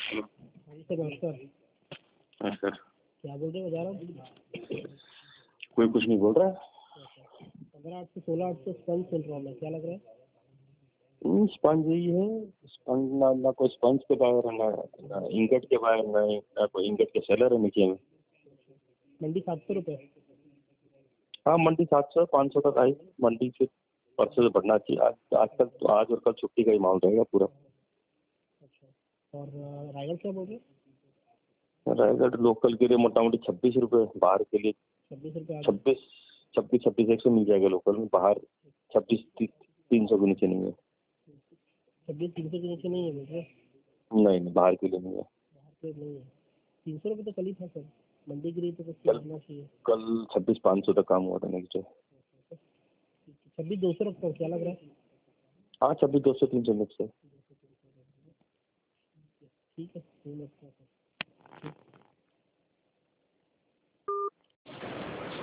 हाँ जी सर, नमस्कार। हाँ सर। क्या बोल रहे हो, बजा रहा हूँ। कोई कुछ नहीं बोल रहा है। 15/8 से 16/8 से स्पंज चल रहा है, क्या लग रहा है? स्पंज ही है। स्पंज ना कोई स्पंज के बाहर है, ना इंगट के बाहर, ना कोई इंगट के सेलर है नीचे में। मंडी 700 रुपये। हाँ, मंडी 700-500 तक आई। मंडी से परसों से बढ़ना चाहिए। आज तक तो आज और कल छुट्टी का ही माहौल रहेगा पूरा। अच्छा, और रायगढ़ क्या बोल रहे हो? रायगढ़ लोकल के लिए मोटा मोटी 26 रुपये, बाहर के लिए 26 रुपये। 26 100 मिल जाएगा लोकल में। बाहर 26 300 के नीचे नहीं है। 26 300 के नीचे नहीं है बोल रहे? नहीं, बाहर के लिए नहीं है। बाहर पे नहीं है। 300 रुपये तो कल ही था सर। मंडी के लिए तो कुछ कल होना चाहिए। कल 26 500 तक काम हुआ था नेक्स्ट डे। 26 200 रखता हूँ, क्या लग रहा है? हाँ, 26 200 300 मिक्स है। ठीक है,